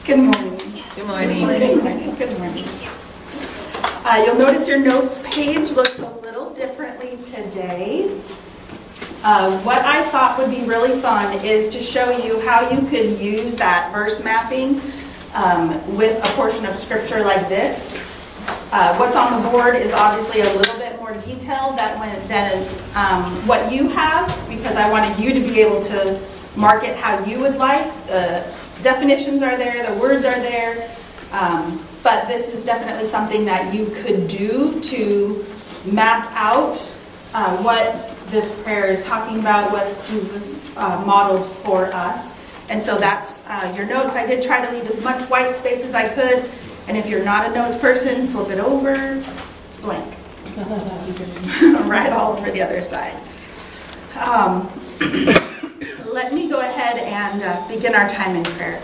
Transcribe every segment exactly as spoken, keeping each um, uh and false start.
Good morning. Good morning. Good morning. Good morning. Uh, you'll notice your notes page looks a little differently today. Uh, what I thought would be really fun is to show you how you could use that verse mapping um, with a portion of scripture like this. Uh, what's on the board is obviously a little bit more detailed than, when, than um, what you have, because I wanted you to be able to mark it how you would like. The definitions are there, the words are there, um, but this is definitely something that you could do to map out uh, what this prayer is talking about, what Jesus uh, modeled for us. And so that's uh, your notes. I did try to leave as much white space as I could, and if you're not a notes person, flip it over, it's blank. Right all over the other side. Um, Let me go ahead and uh, begin our time in prayer.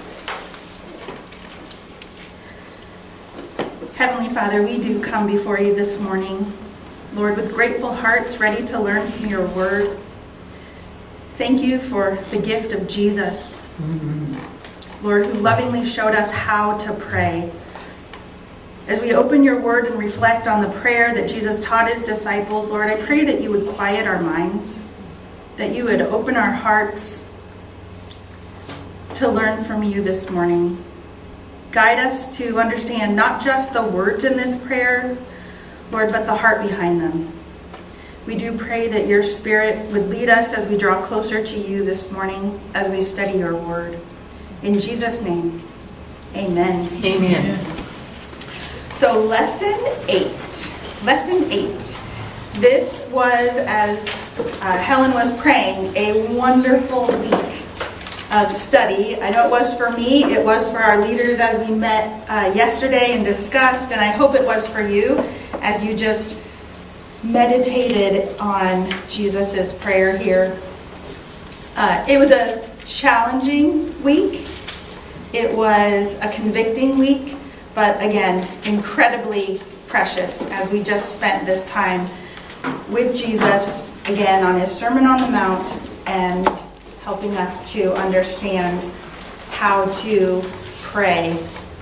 Heavenly Father, we do come before you this morning, Lord, with grateful hearts, ready to learn from your word. Thank you for the gift of Jesus, mm-hmm. Lord, who lovingly showed us how to pray. As we open your word and reflect on the prayer that Jesus taught his disciples, Lord, I pray that you would quiet our minds, that you would open our hearts to learn from you this morning. Guide us to understand not just the words in this prayer, Lord, but the heart behind them. We do pray that your Spirit would lead us as we draw closer to you this morning as we study your word. In Jesus' name, amen. Amen. So lesson eight. Lesson eight. This was, as uh, Helen was praying, a wonderful week of study. I know it was for me. It was for our leaders as we met uh, yesterday and discussed, and I hope it was for you as you just meditated on Jesus' prayer here. Uh, it was a challenging week. It was a convicting week, but again, incredibly precious as we just spent this time with Jesus, again, on his Sermon on the Mount and helping us to understand how to pray.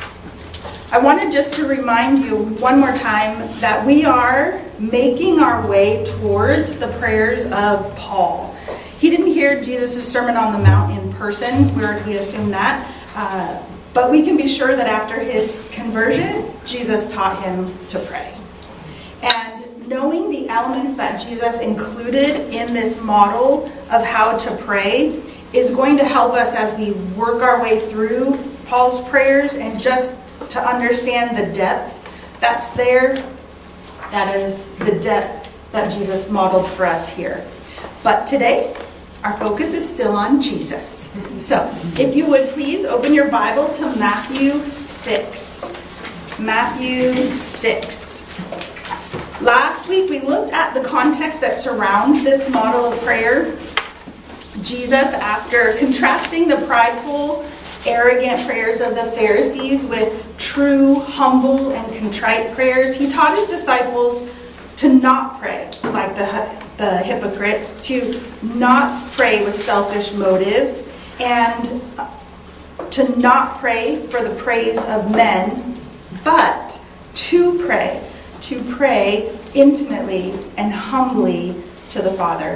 I wanted just to remind you one more time that we are making our way towards the prayers of Paul. He didn't hear Jesus' Sermon on the Mount in person. We already assumed that. Uh, but we can be sure that after his conversion, Jesus taught him to pray. And knowing the elements that Jesus included in this model of how to pray is going to help us as we work our way through Paul's prayers and just to understand the depth that's there. That is the depth that Jesus modeled for us here. But today, our focus is still on Jesus. So, if you would please open your Bible to Matthew six. Matthew six. Last week we looked at the context that surrounds this model of prayer. Jesus, after contrasting the prideful, arrogant prayers of the Pharisees with true, humble, and contrite prayers, he taught his disciples to not pray like the, the hypocrites, to not pray with selfish motives, and to not pray for the praise of men, but to pray, to pray intimately and humbly to the Father,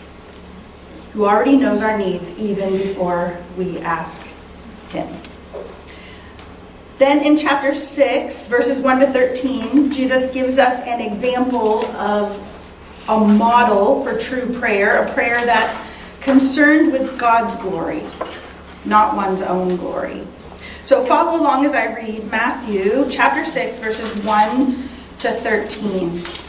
who already knows our needs even before we ask him. Then in chapter six, verses one to thirteen, Jesus gives us an example of a model for true prayer, a prayer that's concerned with God's glory, not one's own glory. So follow along as I read Matthew chapter six, verses one to thirteen.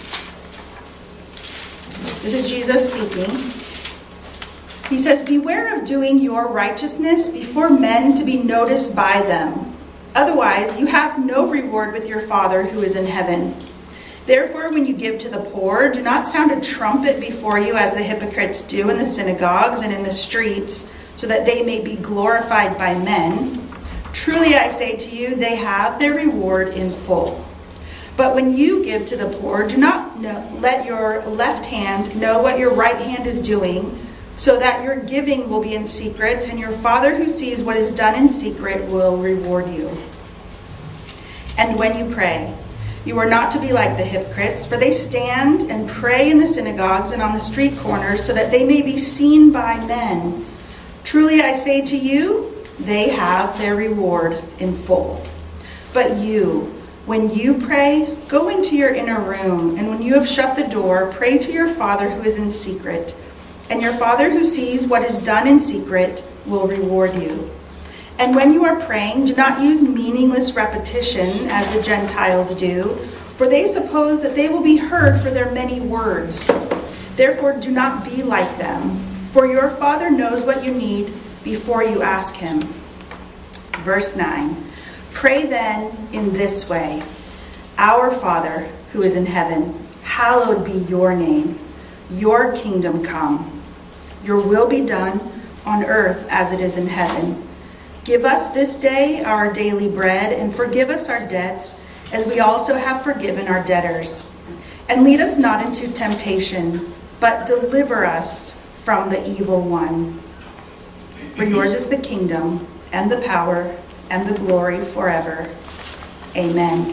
This is Jesus speaking. He says, "Beware of doing your righteousness before men to be noticed by them. Otherwise, you have no reward with your Father who is in heaven. Therefore, when you give to the poor, do not sound a trumpet before you as the hypocrites do in the synagogues and in the streets, so that they may be glorified by men. Truly, I say to you, they have their reward in full. But when you give to the poor, do not know, let your left hand know what your right hand is doing, so that your giving will be in secret, and your Father who sees what is done in secret will reward you. And when you pray, you are not to be like the hypocrites, for they stand and pray in the synagogues and on the street corners, so that they may be seen by men. Truly I say to you, they have their reward in full. But you, when you pray, go into your inner room, and when you have shut the door, pray to your Father who is in secret. And your Father who sees what is done in secret will reward you. And when you are praying, do not use meaningless repetition as the Gentiles do, for they suppose that they will be heard for their many words. Therefore, do not be like them, for your Father knows what you need before you ask him. Verse nine. Pray then in this way: Our Father who is in heaven, hallowed be your name. Your kingdom come. Your will be done on earth as it is in heaven. Give us this day our daily bread, and forgive us our debts, as we also have forgiven our debtors. And lead us not into temptation, but deliver us from the evil one. For yours is the kingdom, and the power, and the glory forever. Amen.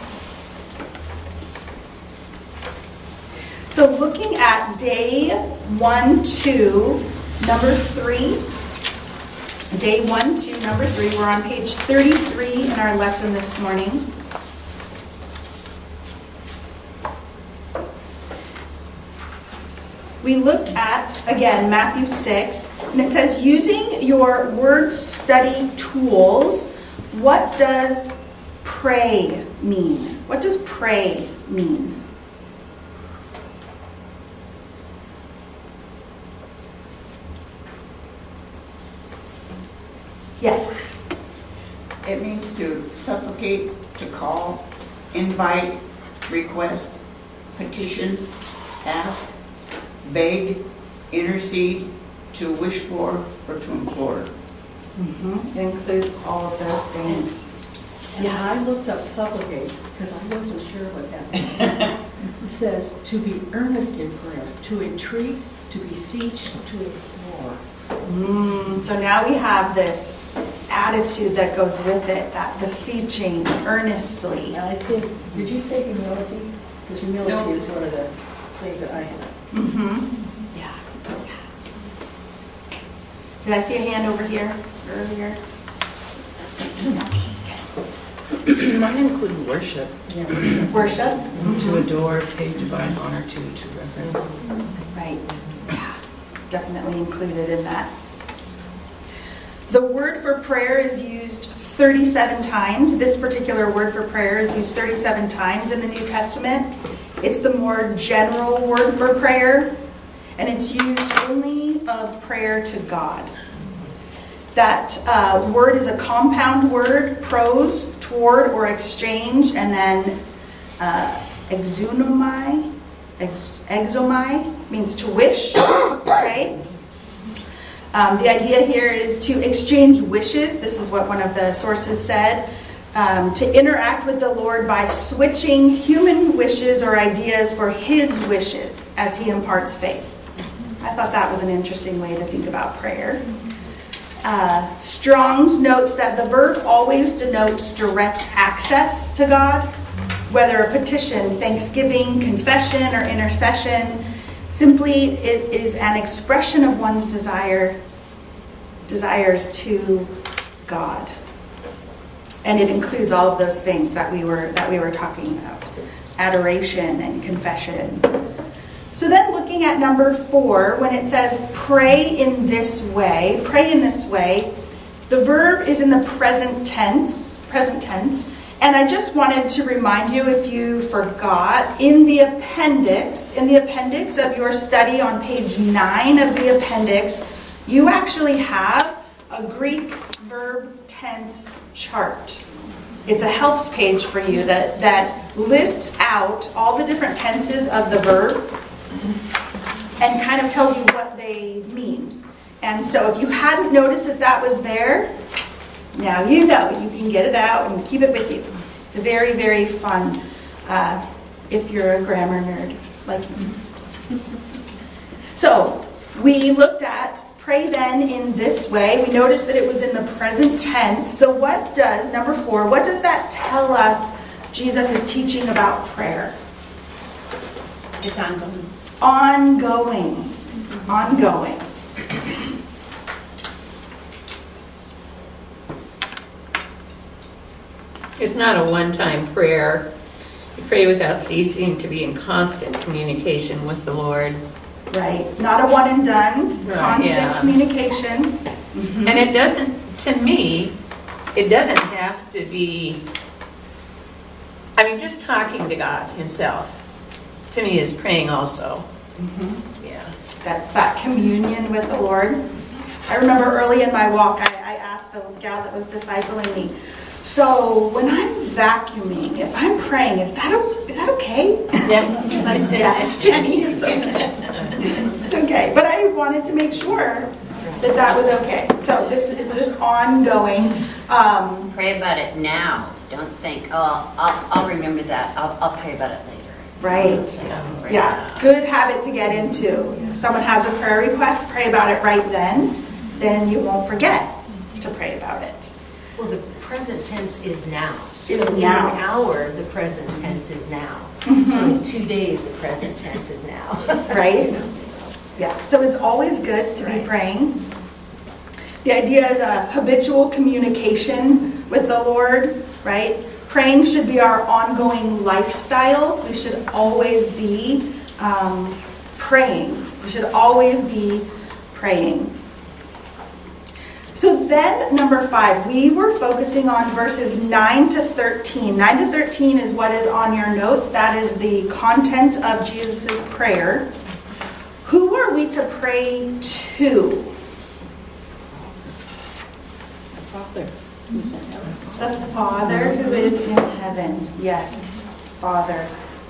So looking at day one, two, number three. Day one, two, number three. We're on page thirty-three in our lesson this morning. We looked at, again, Matthew six, and it says, using your word study tools, what does pray mean? What does pray mean? Yes. It means to supplicate, to call, invite, request, petition, ask, beg, intercede, to wish for, or to implore. Mm-hmm. It includes all of those things. And yeah. I looked up supplicate because I wasn't sure what that meant. It says to be earnest in prayer, to entreat, to beseech, to implore. Mm, so now we have this attitude that goes with it, that beseeching earnestly. And I think, did you say humility? Because humility no. is one of the things that I have. Mm-hmm. Yeah. Did I see a hand over here earlier? No. Okay. Mine include worship. Yeah. Worship? Mm-hmm. To adore, pay divine honor to, to reverence. Right. Yeah. Definitely included in that. The word for prayer is used thirty-seven times. This particular word for prayer is used thirty-seven times in the New Testament. It's the more general word for prayer, and it's used only of prayer to God. That uh, word is a compound word: pros, toward, or exchange, and then uh, exunomai. Ex- exomai means to wish, right? Um, the idea here is to exchange wishes. This is what one of the sources said. Um, to interact with the Lord by switching human wishes or ideas for his wishes as he imparts faith. I thought that was an interesting way to think about prayer. Uh, Strong's notes that the verb always denotes direct access to God, whether a petition, thanksgiving, confession, or intercession. Simply, it is an expression of one's desire, desires to God. And it includes all of those things that we were that we were talking about. Adoration and confession. So then looking at number four, when it says pray in this way, pray in this way, the verb is in the present tense, present tense. And I just wanted to remind you, if you forgot, in the appendix, in the appendix of your study on page nine of the appendix, you actually have a Greek verb tense chart. It's a helps page for you that, that lists out all the different tenses of the verbs and kind of tells you what they mean. And so if you hadn't noticed that that was there, now you know. You can get it out and keep it with you. It's very, very fun uh, if you're a grammar nerd like me. So, We looked at pray then in this way. We noticed that it was in the present tense. So what does, number four, what does that tell us Jesus is teaching about prayer? It's ongoing. Ongoing. Ongoing. It's not a one-time prayer. You pray without ceasing to be in constant communication with the Lord. Right. Not a one and done. Right, Constant yeah. communication. And it doesn't, to me, it doesn't have to be, I mean, just talking to God himself, to me, is praying also. Mm-hmm. Yeah. That's that communion with the Lord. I remember early in my walk, I, I asked the gal that was discipling me, so when I'm vacuuming, if I'm praying, is that o- is that okay? Yeah. She's like, yes, Jenny, it's okay. It's okay. But I wanted to make sure that that was okay. So this is this ongoing. Um, Pray about it now. Don't think, oh, I'll, I'll remember that. I'll, I'll pray about it later. right. Yeah. Yeah. Good habit to get into. Someone has a prayer request, pray about it right then. Then you won't forget to pray about it. Well, the present tense is now. Is So in now. an hour, the present tense is now. Mhm. So in two days, the present tense is now. Right? Yeah. So it's always good to be Right. praying. The idea is a habitual communication with the Lord, right? Praying should be our ongoing lifestyle. We should always be um, praying. We should always be praying. So then, number five, we were focusing on verses nine to thirteen. nine to thirteen is what is on your notes. That is the content of Jesus' prayer. Who are we to pray to? Father. The Father who is in heaven. Yes, Father.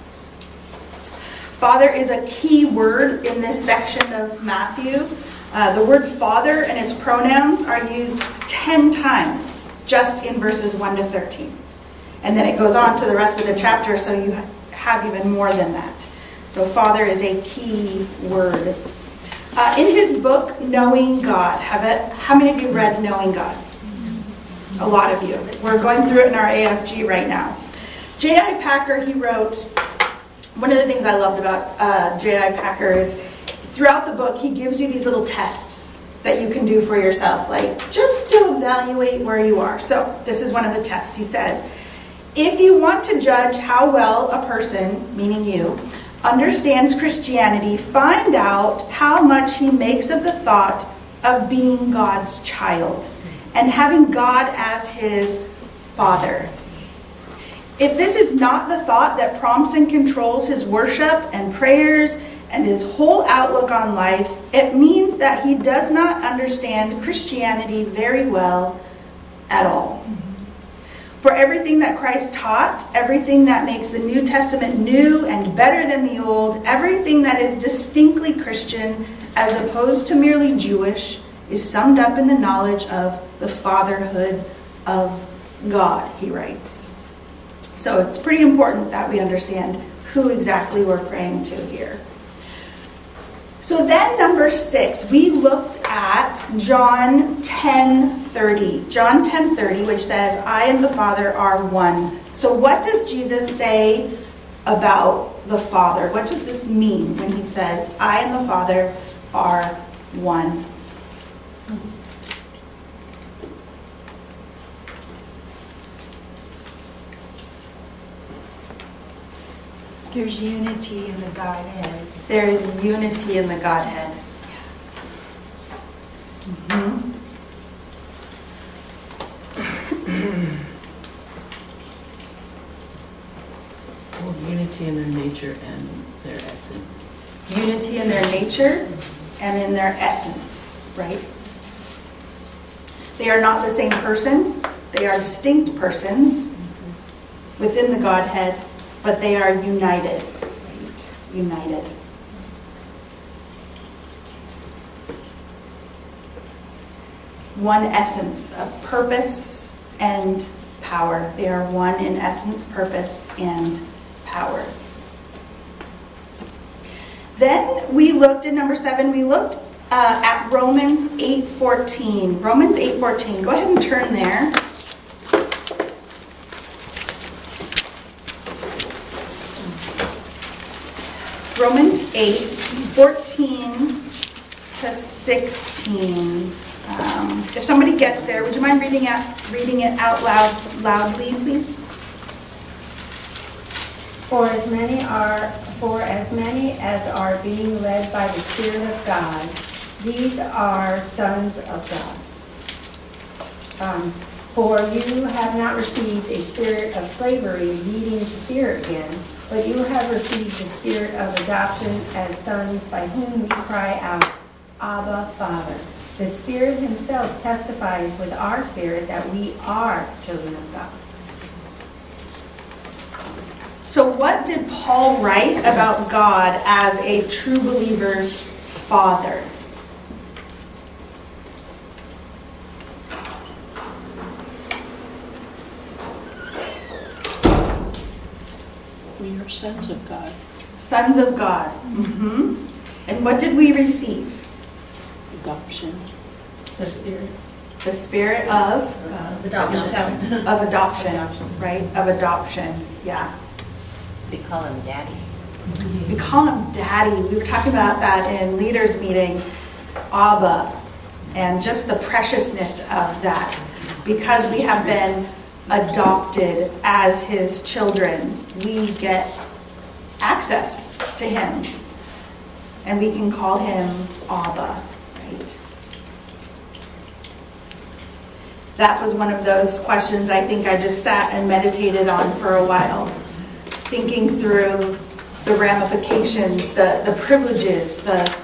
Father is a key word in this section of Matthew. Uh, the word Father and its pronouns are used ten times just in verses one to thirteen. And then it goes on to the rest of the chapter, so you have even more than that. So Father is a key word. Uh, in his book, Knowing God, have it, how many of you read Knowing God? A lot of you. We're going through it in our A F G right now. J I Packer, he wrote, one of the things I loved about uh, J I Packer is throughout the book, he gives you these little tests that you can do for yourself, like just to evaluate where you are. So this is one of the tests. He says, if you want to judge how well a person, meaning you, understands Christianity, find out how much he makes of the thought of being God's child and having God as his Father. If this is not the thought that prompts and controls his worship and prayers and his whole outlook on life, it means that he does not understand Christianity very well at all. For everything that Christ taught, everything that makes the New Testament new and better than the Old, everything that is distinctly Christian as opposed to merely Jewish, is summed up in the knowledge of the fatherhood of God, he writes. So it's pretty important that we understand who exactly we're praying to here. So then number six, we looked at John ten thirty. John ten thirty, which says, I and the Father are one. So what does Jesus say about the Father? What does this mean when he says, I and the Father are one? There's unity in the Godhead. There is unity in the Godhead. Mm-hmm. Well, unity in their nature and their essence. Unity in their nature and in their essence, right? They are not the same person. They are distinct persons within the Godhead, but they are united, right? United. One essence of purpose and power. They are one in essence, purpose, and power. Then we looked at number seven, we looked uh, at Romans eight fourteen. Romans eight fourteen. Go ahead and turn there. Romans eight fourteen to sixteen. Um, if somebody gets there, would you mind reading out, reading it out loud, loudly, please? For as many are, for as many as are being led by the Spirit of God, these are sons of God. Um, for you have not received a spirit of slavery leading to fear again, but you have received the spirit of adoption as sons, by whom we cry out, Abba, Father. The Spirit himself testifies with our spirit that we are children of God. So what did Paul write about God as a true believer's father? We are sons of God. Sons of God. Mm-hmm. And what did we receive? Adoption. The Spirit. The spirit of God. Adoption. of adoption, Adoption. right? Of adoption. Yeah. We call him daddy. We call him daddy. We were talking about that in leaders meeting, Abba, and just the preciousness of that. Because we have been adopted as his children, we get access to him. And we can call him Abba, right? That was one of those questions I think I just sat and meditated on for a while, thinking through the ramifications, the, the privileges, the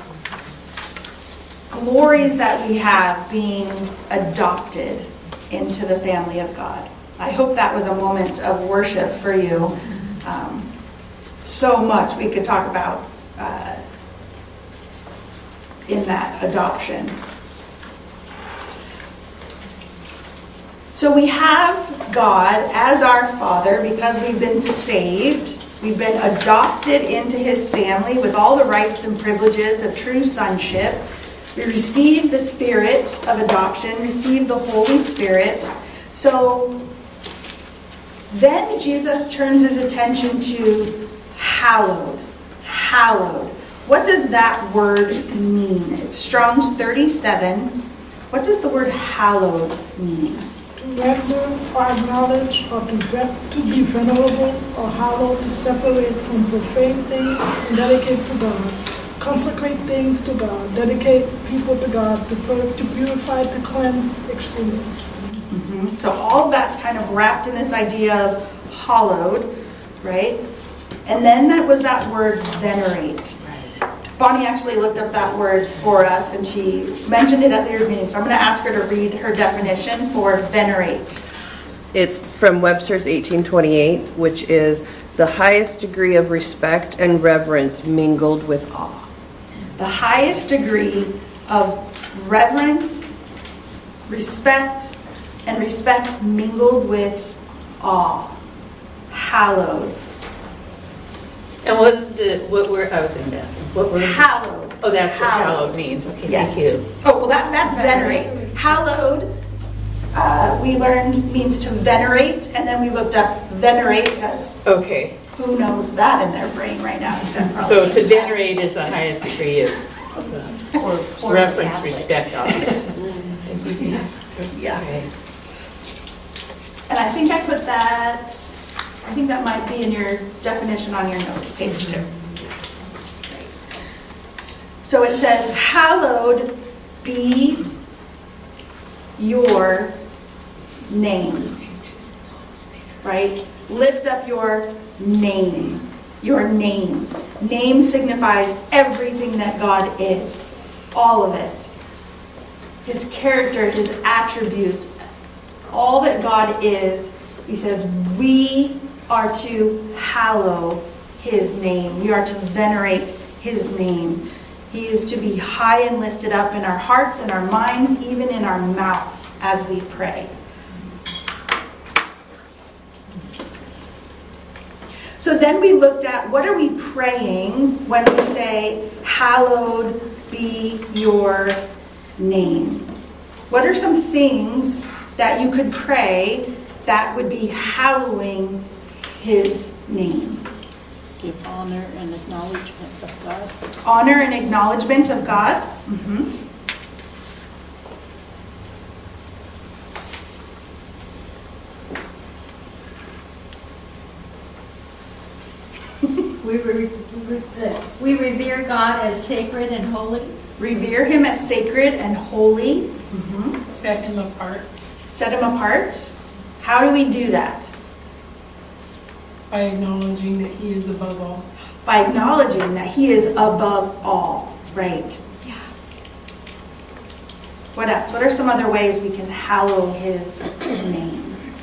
glories that we have being adopted into the family of God. I hope that was a moment of worship for you. Um, so much we could talk about uh, in that adoption. So we have God as our Father because we've been saved. We've been adopted into his family with all the rights and privileges of true sonship. We received the Spirit of adoption, received the Holy Spirit. So then Jesus turns his attention to hallowed. Hallowed. What does that word mean? It's Strong's thirty-seven. What does the word hallowed mean? To render or acknowledge, or to, vet, to be venerable or hallowed, to separate from profane things and dedicate to God. Consecrate things to God. Dedicate people to God. To, pur- to purify, to cleanse, extinguish. Mm-hmm. So all of that's kind of wrapped in this idea of hallowed, right? And then that was that word venerate. Bonnie actually looked up that word for us, and she mentioned it at the leaders meeting. So I'm going to ask her to read her definition for venerate. It's from Webster's eighteen twenty-eight, which is the highest degree of respect and reverence mingled with awe. The highest degree of reverence, respect, and respect mingled with awe. Hallowed. And what is the, what word, I was in that. What word? Hallowed. Oh, that's what Hallowed. hallowed means. Okay, Yes. thank you. Oh, well, that, that's venerate. Hallowed, uh, we learned means to venerate, and then we looked up venerate because Okay. who knows that in their brain right now except probably. So to venerate is the highest degree of, of Or, uh, or reference, Catholics. respect. Yeah. Okay. And I think I put that, I think that might be in your definition on your notes, page two. So it says, hallowed be your name. Right? Lift up your name. Your name. Name signifies everything that God is. All of it. His character, his attributes, all that God is. He says, we are to hallow his name. We are to venerate his name. He is to be high and lifted up in our hearts and our minds, even in our mouths as we pray. So then we looked at what are we praying when we say, hallowed be be your name. What are some things that you could pray that would be hallowing his name? Give honor and acknowledgement of God. Honor and acknowledgement of God. Mm-hmm. We, re- we revere God as sacred and holy. Revere him as sacred and holy. Mm-hmm. Set him apart. Set him apart. How do we do that? By acknowledging that he is above all. By acknowledging that he is above all. Right. Yeah. What else? What are some other ways we can hallow his name?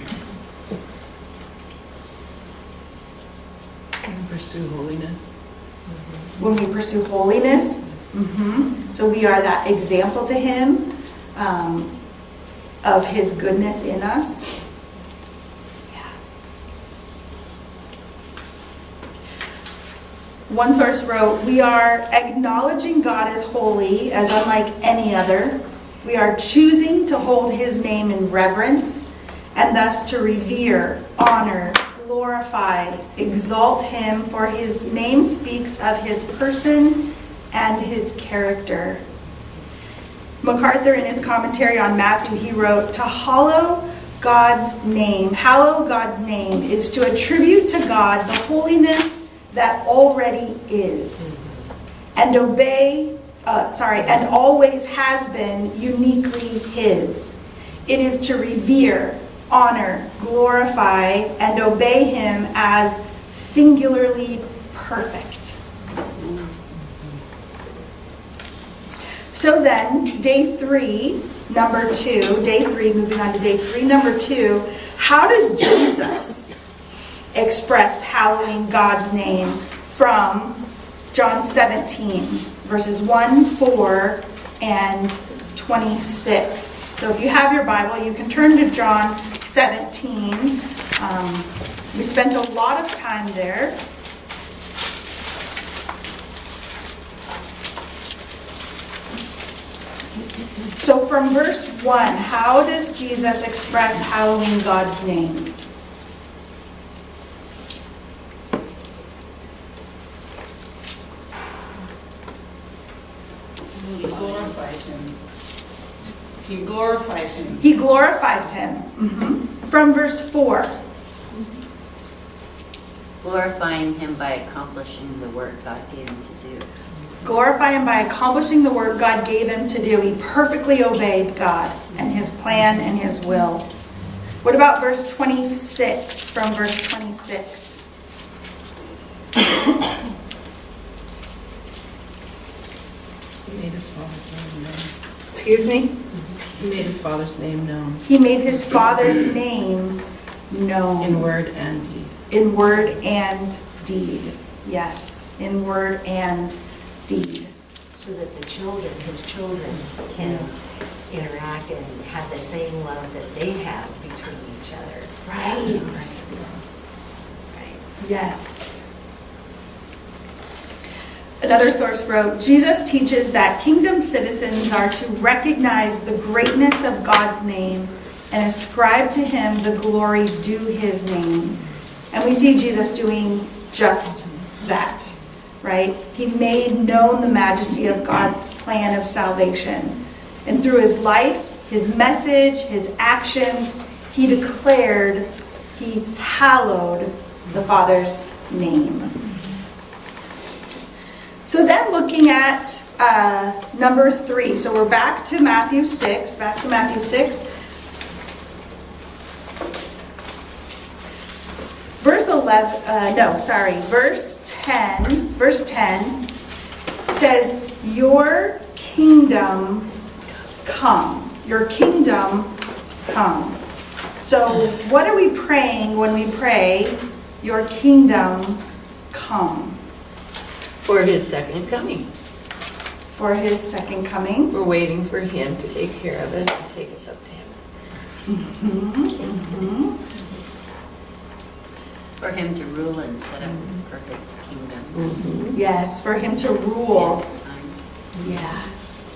Pursue holiness. When we pursue holiness, mm-hmm. So we are that example to him um, of his goodness in us. Yeah. One source wrote, we are acknowledging God as holy, as unlike any other. We are choosing to hold his name in reverence and thus to revere, honor, glorify, exalt him, for his name speaks of his person and his character. MacArthur, in his commentary on Matthew, he wrote, to hallow God's name, hallow God's name is to attribute to God the holiness that already is, and obey, uh, sorry, and always has been uniquely his. It is to revere, honor, glorify, and obey him as singularly perfect. So then, day three, number two, day three, moving on to day three, number two, how does Jesus express hallowing God's name from John seventeen, verses one, four, and twenty-six. So if you have your Bible, you can turn to John seventeen. Um, we spent a lot of time there. So from verse one, how does Jesus express hallowing God's name? He glorifies him. He glorifies him. He glorifies him. Mm-hmm. From verse four. Glorifying him by accomplishing the work God gave him to do. Glorify him by accomplishing the work God gave him to do. He perfectly obeyed God and his plan and his will. What about verse twenty-six? From verse twenty-six. He made his father's name known. Excuse me? He made his father's name known. He made his father's name known. In word and deed. In word and deed. Yes. In word and deed. So that the children, his children, can interact and have the same love that they have between each other. Right. Right. Yes. Another source wrote, Jesus teaches that kingdom citizens are to recognize the greatness of God's name and ascribe to him the glory due his name. And we see Jesus doing just that, right? He made known the majesty of God's plan of salvation. And through his life, his message, his actions, he declared, he hallowed the Father's name. So then looking at uh, number three. So we're back to Matthew six. Back to Matthew six. Verse eleven, uh, no, sorry, verse ten. Verse ten says, your kingdom come. Your kingdom come. So what are we praying when we pray, your kingdom come? For his second coming. For his second coming. We're waiting for him to take care of us and take us up to heaven. Mm-hmm, mm-hmm. For him to rule and set up his perfect kingdom. Mm-hmm. Yes, for him to rule. Yeah.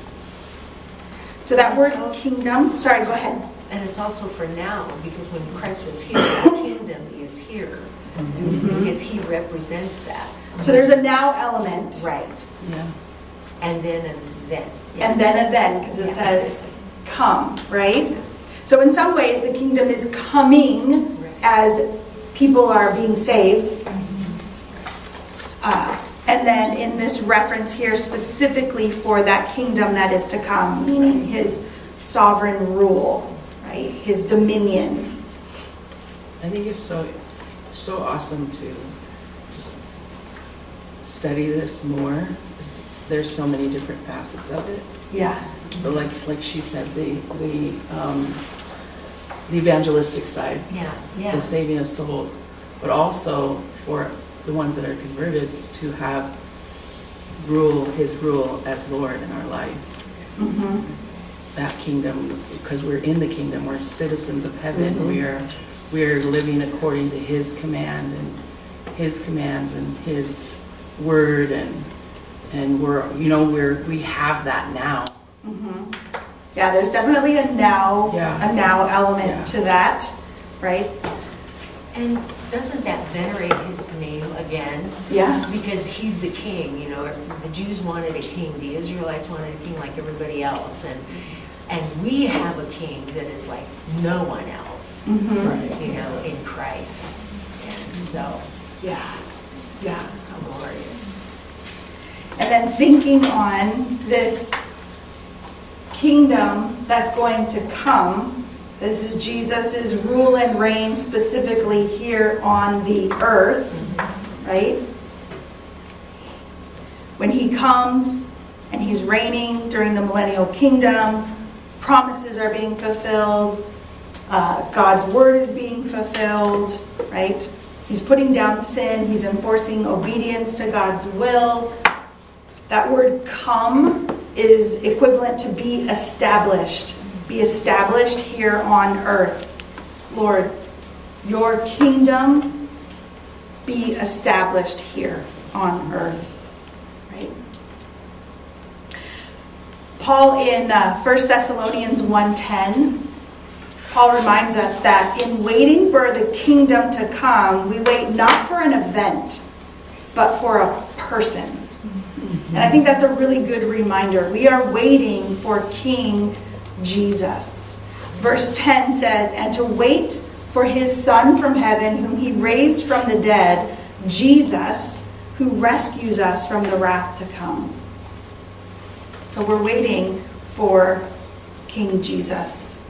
So that word kingdom, sorry, go ahead. And it's also for now, because when Christ was here, that kingdom is here. Mm-hmm. Because he represents that. So there's a now element. Right. Yeah. And then and then. Yeah. And then a then, because it Yeah. says come, right? So in some ways, the kingdom is coming Right. as people are being saved. Uh, and then in this reference here, specifically for that kingdom that is to come, meaning his sovereign rule, right? His dominion. I think it's so so awesome to just study this more. There's so many different facets of it. Yeah. So like like she said, the the um, the evangelistic side, Yeah. Yeah. the saving of souls, but also for the ones that are converted to have rule His rule as Lord in our life. Mm-hmm. That kingdom, because we're in the kingdom, we're citizens of heaven. Mm-hmm. We are we are living according to His command and His commands and His word, and and we're you know we're we have that now. Mm-hmm. Yeah, there's definitely a now Yeah. a now element Yeah. to that, right? And doesn't that venerate his name again? Yeah. Because he's the king, you know. The Jews wanted a king. The Israelites wanted a king like everybody else. And and we have a king that is like no one else, Mm-hmm. Right. you know, in Christ. And so, Yeah. Yeah. how glorious. And then thinking on this kingdom that's going to come. This is Jesus' rule and reign specifically here on the earth, right? When he comes and he's reigning during the millennial kingdom, promises are being fulfilled, uh, God's word is being fulfilled, right? He's putting down sin, he's enforcing obedience to God's will. That word come is equivalent to be established. Be established here on earth. Lord, your kingdom be established here on earth. Right? Paul in uh, First Thessalonians one ten, Paul reminds us that in waiting for the kingdom to come, we wait not for an event, but for a person. And I think that's a really good reminder. We are waiting for King Jesus. Verse ten says, and to wait for his Son from heaven, whom he raised from the dead, Jesus, who rescues us from the wrath to come. So we're waiting for King Jesus.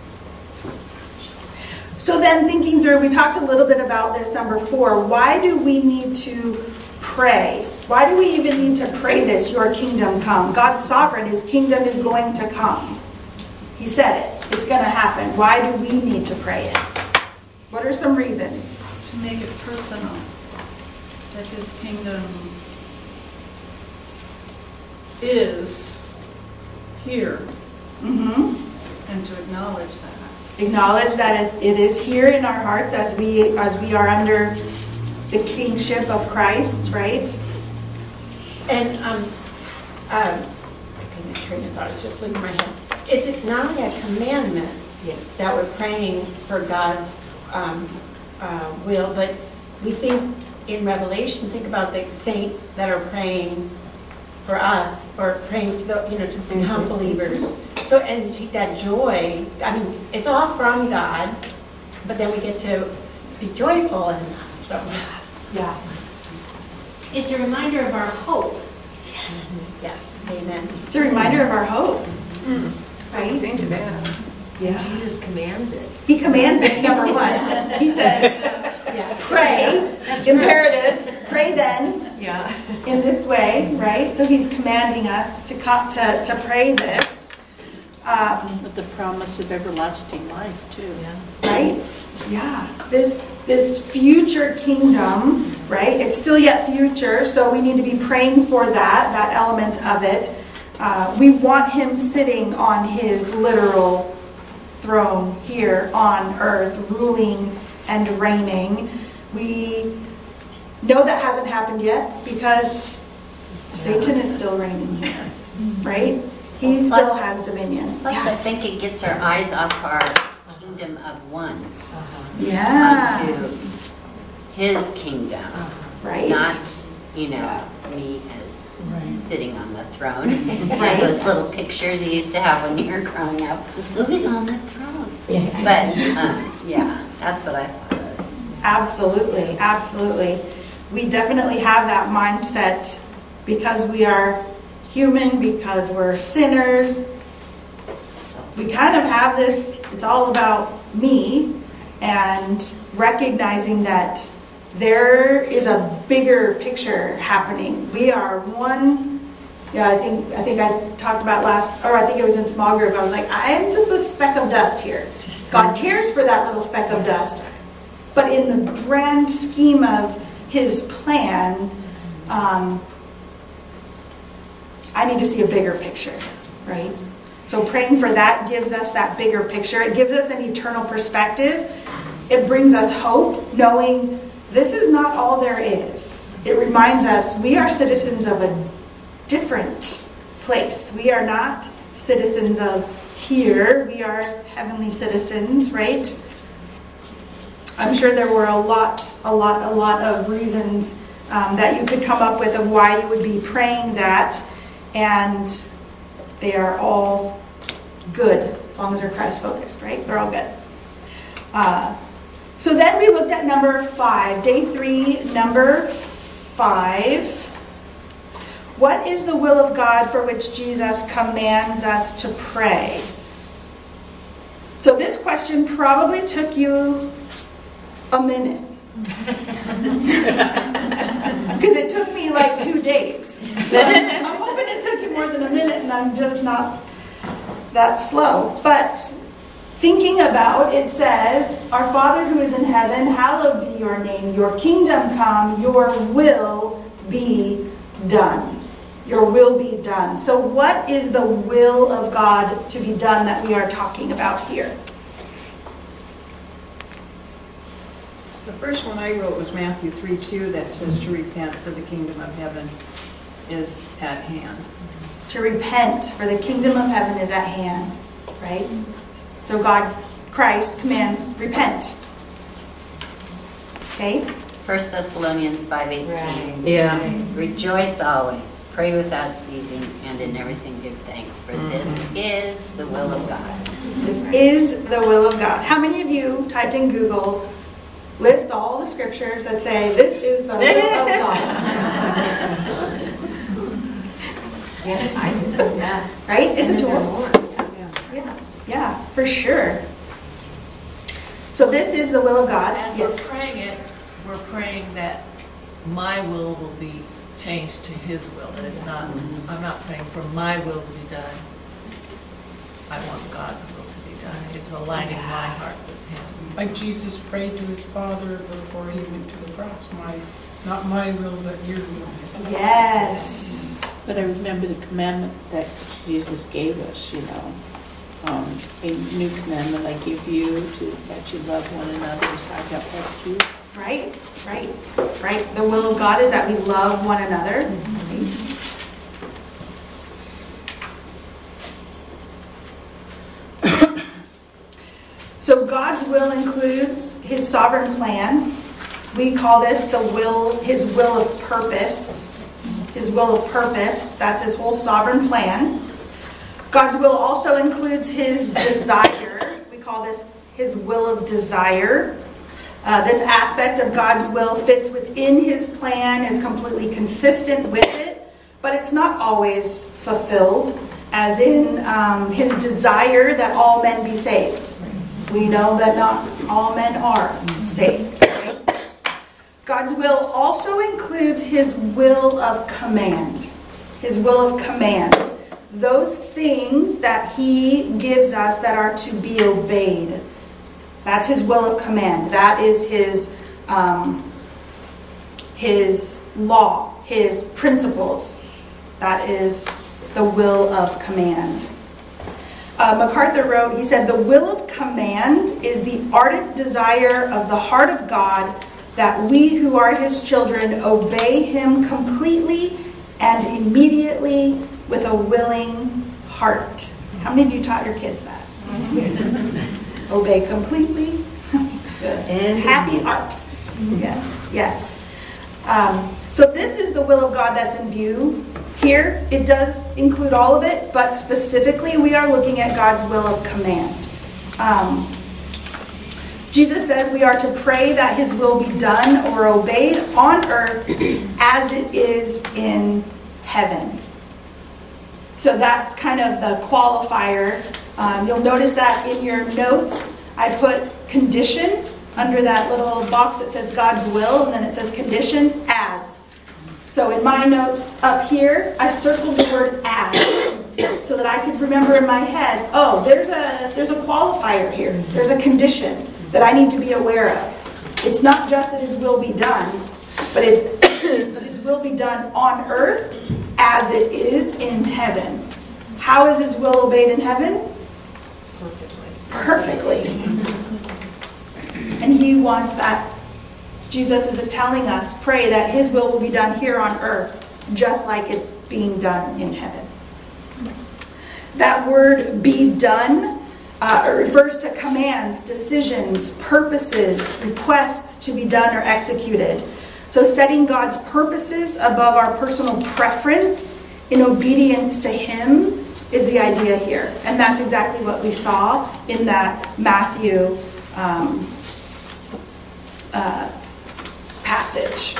So then thinking through, we talked a little bit about this, number four. Why do we need to pray? Why do we even need to pray this, your kingdom come? God's sovereign, his kingdom is going to come. He said it. It's going to happen. Why do we need to pray it? What are some reasons? To make it personal, that his kingdom is here, Mm-hmm. and to acknowledge that. Acknowledge that it, it is here in our hearts as we as we are under the kingship of Christ, right? And um, um, I couldn't train of thought, it's just leaving my head. It's not only a commandment Yeah. that we're praying for God's um, uh, will, but we think in Revelation, think about the saints that are praying for us, or praying for the, you know, to become believers. So, and take that joy. I mean, it's all from God, but then we get to be joyful, and so Yeah. It's a reminder of our hope. yes, amen. It's a reminder of our hope. Right? Think of that. Yeah. Jesus commands it. He commands it, number one. He said, pray, imperative, pray then, Yeah. in this way, right? So he's commanding us to come, to, to pray this. Um, With the promise of everlasting life, too. Yeah. right? Yeah. This this future kingdom, right? It's still yet future, so we need to be praying for that, that element of it. Uh, we want him sitting on his literal throne here on earth, ruling and reigning. We know that hasn't happened yet because Satan is still reigning here. right? He Well, still plus- has dominion. Plus, Yeah. I think it gets our eyes off our kingdom of one Yeah. onto his kingdom, Right. not, you know, me as sitting on the throne. You know, Right. those little pictures you used to have when you were growing up. Who's on the throne? But, um, yeah, that's what I thought of. Absolutely, absolutely. We definitely have that mindset because we are human, because we're sinners. We kind of have this, it's all about me, and recognizing that there is a bigger picture happening. We are one. Yeah, I think I think I talked about last, or I think it was in small group. I was like, I am just a speck of dust here. God cares for that little speck of dust, but in the grand scheme of His plan, um, I need to see a bigger picture, right? So praying for that gives us that bigger picture. It gives us an eternal perspective. It brings us hope, knowing this is not all there is. It reminds us we are citizens of a different place. We are not citizens of here. We are heavenly citizens, right? I'm sure there were a lot, a lot, a lot of reasons um, that you could come up with of why you would be praying that, and they are all good as long as they're Christ focused, right? They're all good. Uh, so then we looked at number five, day three, number five. What is the will of God for which Jesus commands us to pray? So this question probably took you a minute. Because it took me like two days. So I'm hoping it took you more than a minute and I'm just not that slow. But thinking about, it says, Our Father who is in heaven, hallowed be your name. Your kingdom come, your will be done. Your will be done. So what is the will of God to be done that we are talking about here? The first one I wrote was Matthew three two, that says to repent, for the kingdom of heaven is at hand. To repent, for the kingdom of heaven is at hand, right? So God, Christ commands, repent. Okay? First Thessalonians five eighteen. Yeah. Rejoice always, pray without ceasing, and in everything give thanks, for this is the will of God. This is the will of God. How many of you typed in Google, list all the scriptures that say, this is the will of God? Yeah, I do that. Right? It's a And then there are tool. more. Yeah, yeah, for sure. So this is the will of God. As Yes. we're praying it, we're praying that my will will be changed to His will. That it's not, I'm not praying for my will to be done. I want God's will to be done. It's aligning my heart with Him. Like Jesus prayed to His Father before He went to the cross. My, not my will, but your will. Yes. But I remember the commandment that Jesus gave us, you know. Um, a new commandment I give you, to that you love one another as I have loved you. Right, right, right. The will of God is that we love one another. Right? So God's will includes His sovereign plan. We call this the will, His will of purpose. His will of purpose, that's His whole sovereign plan. God's will also includes His desire. We call this His will of desire. Uh, this aspect of God's will fits within His plan, is completely consistent with it, but it's not always fulfilled, as in um, His desire that all men be saved. We know that not all men are saved. Right? God's will also includes His will of command. His will of command. Those things that He gives us that are to be obeyed. That's His will of command. That is His, um, His law, His principles. That is the will of command. Uh, MacArthur wrote, he said, the will of command is the ardent desire of the heart of God that we who are His children obey Him completely and immediately with a willing heart. How many of you taught your kids that? Obey completely. Good. And happy heart. Yes, yes. Um, so this is the will of God that's in view here. It does include all of it, but specifically we are looking at God's will of command. Um, Jesus says we are to pray that his will be done or obeyed on earth as it is in heaven. So that's kind of the qualifier. Um, you'll notice that in your notes, I put condition under that little box that says God's will, and then it says condition as. So in my notes up here, I circled the word as so that I could remember in my head, oh, there's a there's a qualifier here. There's a condition that I need to be aware of. It's not just that his will be done, but it, it's his will be done on earth as it is in heaven. How is his will obeyed in heaven? Perfectly. And he wants that. Jesus is telling us, pray that his will will be done here on earth, just like it's being done in heaven. That word be done uh, refers to commands, decisions, purposes, requests to be done or executed. So setting God's purposes above our personal preference in obedience to him is the idea here. And that's exactly what we saw in that Matthew um, uh, passage.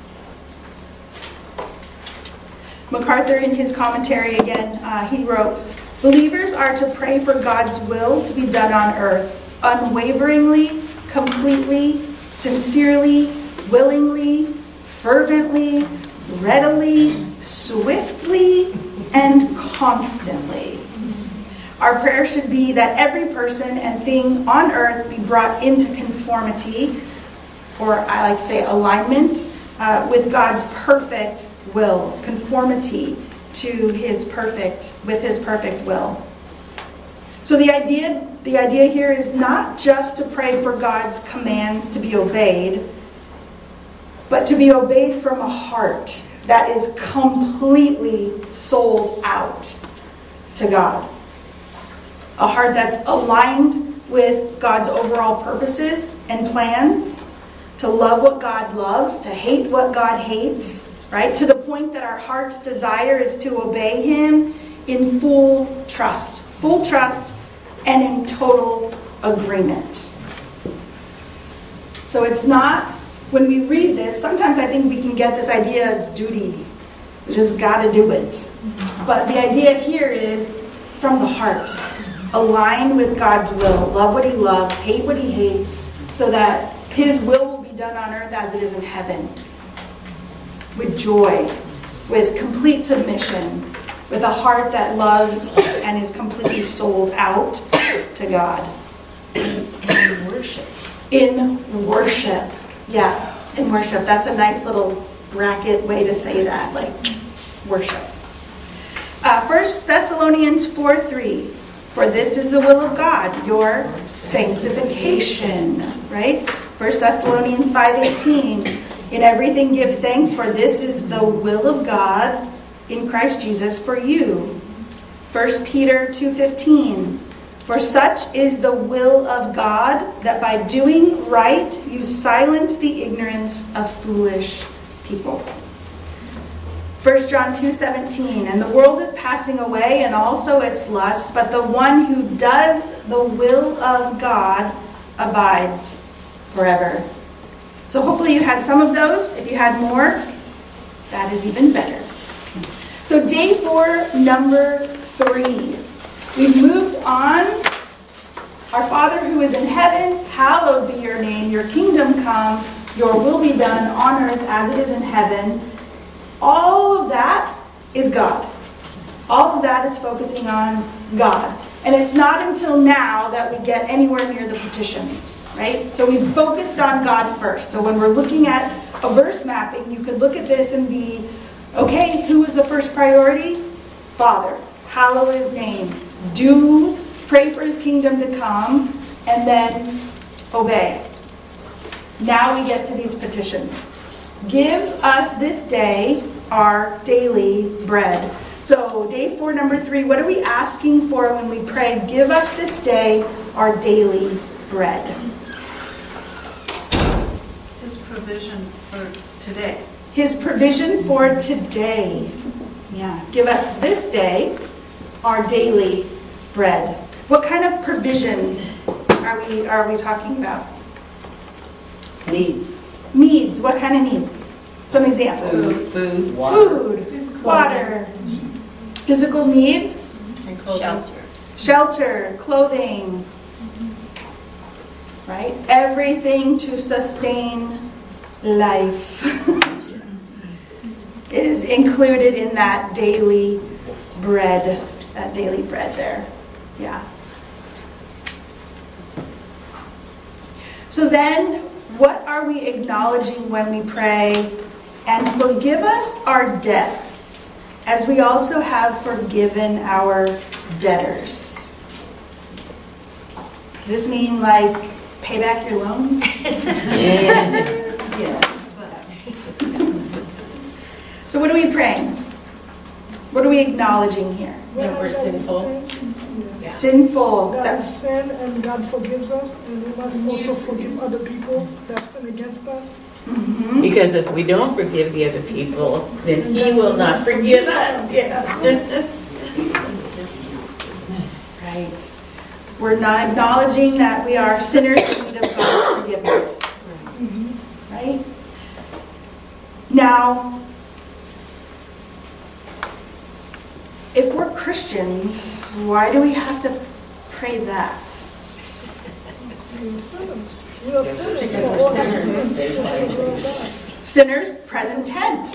MacArthur, in his commentary again, uh, he wrote, believers are to pray for God's will to be done on earth, unwaveringly, completely, sincerely, willingly, fervently, readily, swiftly, and constantly. Our prayer should be that every person and thing on earth be brought into conformity, or I like to say alignment, uh, with God's perfect will, conformity to his perfect, with his perfect will. So the idea, the idea here is not just to pray for God's commands to be obeyed, but to be obeyed from a heart that is completely sold out to God. A heart that's aligned with God's overall purposes and plans, to love what God loves, to hate what God hates, right? To the point that our heart's desire is to obey him in full trust. Full trust and in total agreement. So it's not, when we read this, sometimes I think we can get this idea it's duty. We just got to do it. But the idea here is from the heart. Align with God's will. Love what he loves, hate what he hates, so that his will will be done on earth as it is in heaven. With joy, with complete submission, with a heart that loves and is completely sold out to God. In worship. In worship. Yeah, in worship. That's a nice little bracket way to say that, like worship. Uh, First Thessalonians four three. For this is the will of God, your sanctification. Right? First Thessalonians five eighteen. In everything give thanks, for this is the will of God in Christ Jesus for you. First Peter two fifteen. For such is the will of God, that by doing right you silence the ignorance of foolish people. First John two seventeen. And the world is passing away, and also its lusts, but the one who does the will of God abides forever. So hopefully you had some of those. If you had more, that is even better. So day four, number three. We've moved on. Our Father who is in heaven, hallowed be your name. Your kingdom come. Your will be done on earth as it is in heaven. All of that is God. All of that is focusing on God. And it's not until now that we get anywhere near the petitions, right? So we've focused on God first. So when we're looking at a verse mapping, you could look at this and be, okay, who was the first priority? Father. Hallow his name. Do, pray for his kingdom to come, and then obey. Now we get to these petitions. Give us this day our daily bread. So So day four, number three, what are we asking for when we pray, give us this day our daily bread? His provision for today. His provision for today. Yeah, give us this day our daily bread. What kind of provision are we are we talking about? Needs. Needs. What kind of needs? Some examples. Food, food, Food, Food, water, physical needs, And shelter. shelter, clothing, right? Everything to sustain life is included in that daily bread, that daily bread there. Yeah. So then, what are we acknowledging when we pray? And forgive us our debts, as we also have forgiven our debtors. Does this mean like pay back your loans? Yes, but. So what are we praying? What are we acknowledging here? That we're That is sinful. sin. Yeah. Sinful. That is That's, sin, and God forgives us, and we must also forgive other people that have sinned against us. Mhm. Because if we don't forgive the other people, then He will not forgive us. Yes. Right. We're not acknowledging that we are sinners in need of God's forgiveness. Right? Now, if we're Christians, why do we have to pray that? We are sinners. We are sinners. We are all have sinned. Sinners, present tense.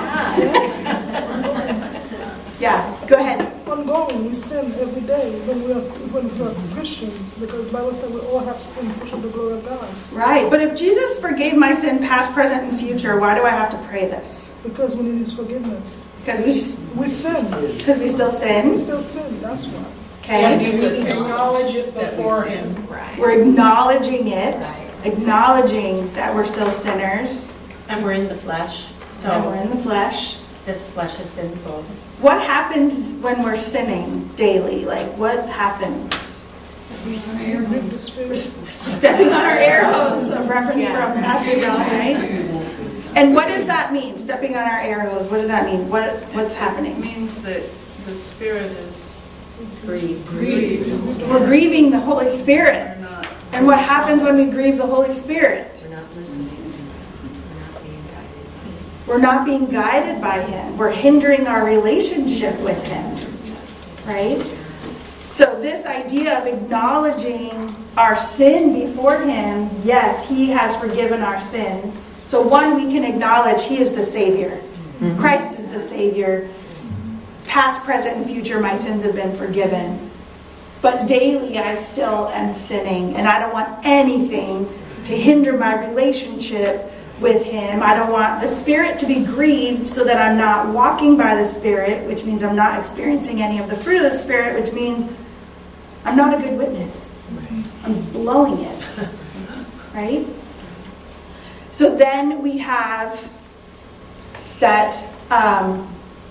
Yeah, go ahead. Ongoing, we sin every day when we are when we are Christians, because the Bible says we all have sinned, push the glory of God. Right, but if Jesus forgave my sin past, present, and future, why do I have to pray this? Because we need His forgiveness. Because we We sin. because we still We sin. still sin. That's why. Okay, Do we acknowledge it That we beforehand? Right. we're acknowledging it, acknowledging that we're still sinners, And we're in the flesh, and we're so in the flesh. this flesh is sinful. What happens when we're sinning daily? Like, what happens? Rebuke the spirit. Stepping on our arrows, a reference from Pastor John, right? And what does that mean, stepping on our arrows? What does that mean? What What's It happening? means that the Spirit is Grieved. grieved. We're grieving the Holy Spirit. We're not- And what happens when we grieve the Holy Spirit? We're not listening to Him. We're not being guided. We're not being guided by Him. We're hindering our relationship with Him, right? So this idea of acknowledging our sin before Him, yes, He has forgiven our sins. So one, we can acknowledge He is the Savior. Christ is the Savior. Past, present, and future, my sins have been forgiven. But daily, I still am sinning, and I don't want anything to hinder my relationship with Him. I don't want the Spirit to be grieved so that I'm not walking by the Spirit, which means I'm not experiencing any of the fruit of the Spirit, which means I'm not a good witness. I'm blowing it. Right? So then we have that um,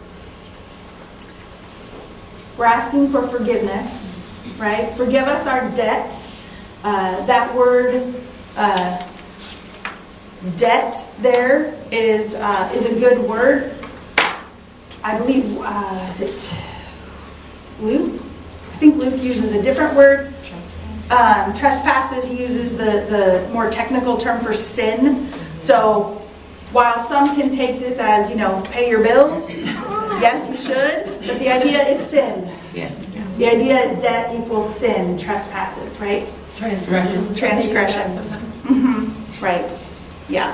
we're asking for forgiveness, right? Forgive us our debts. Uh, that word uh, debt there is uh, is a good word. I believe, uh, is it Luke? I think Luke uses a different word. Um, trespasses, he uses the, the more technical term for sin. So while some can take this as, you know, pay your bills, yes, you should, but the idea is sin. Yes. The idea is debt equals sin, trespasses, right? Transgressions. Transgressions. Mm-hmm. Right. Yeah.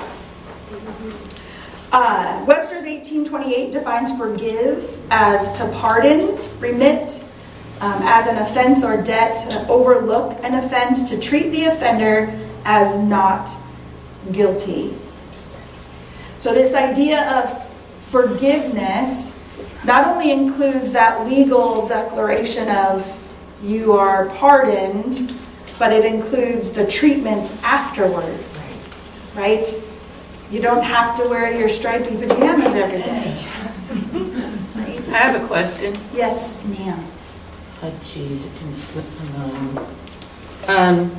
Uh, Webster's eighteen twenty-eight defines forgive as to pardon, remit, um, as an offense or debt, to overlook an offense, to treat the offender as not guilty. So this idea of forgiveness not only includes that legal declaration of you are pardoned, but it includes the treatment afterwards, right? You don't have to wear your stripy pajamas every day. Right? I have a question. Yes, ma'am. Oh, jeez, it didn't slip my mind. Um,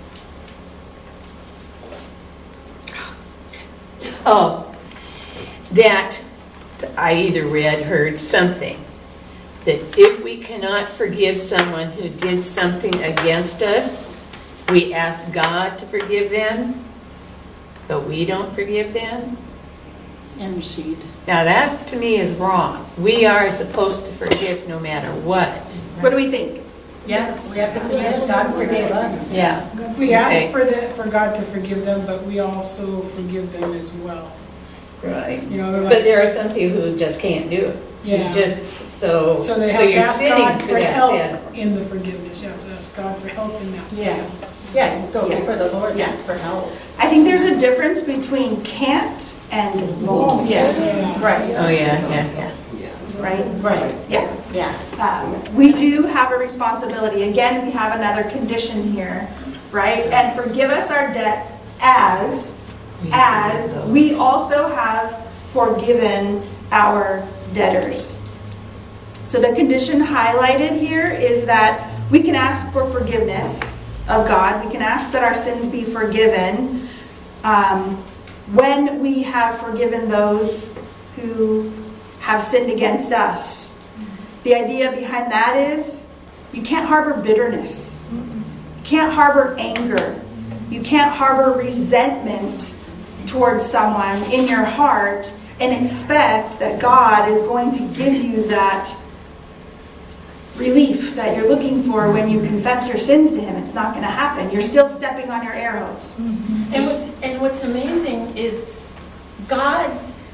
oh, that I either read, heard something, that if we cannot forgive someone who did something against us, we ask God to forgive them, but we don't forgive them. Intercede. Now that to me is wrong. We are supposed to forgive no matter what. What do we think? Yes, we have to forgive. God forgave us. Yeah. We ask Okay. for the, for God to forgive them, but we also forgive them as well. Right. You know, they're But like, there are some people who just can't do it. Yeah. Who just so so they have to you're ask sitting God for for that help then. in the forgiveness. You have to ask God for help in that. Yeah. Yeah, you go Yeah. before the Lord, ask for help. I think there's a difference between can't and won't. Yes. Right. Oh yeah, yeah, yeah. Right? Right. Yeah. Yeah. Um, we do have a responsibility. Again, we have another condition here, right? And forgive us our debts as, as we also have forgiven our debtors. So the condition highlighted here is that we can ask for forgiveness of God. We can ask that our sins be forgiven um, when we have forgiven those who have sinned against us. The idea behind that is you can't harbor bitterness. You can't harbor anger. You can't harbor resentment towards someone in your heart and expect that God is going to give you that relief that you're looking for when you confess your sins to Him. It's not going to happen. You're still stepping on your arrows. And what's, and what's amazing is God,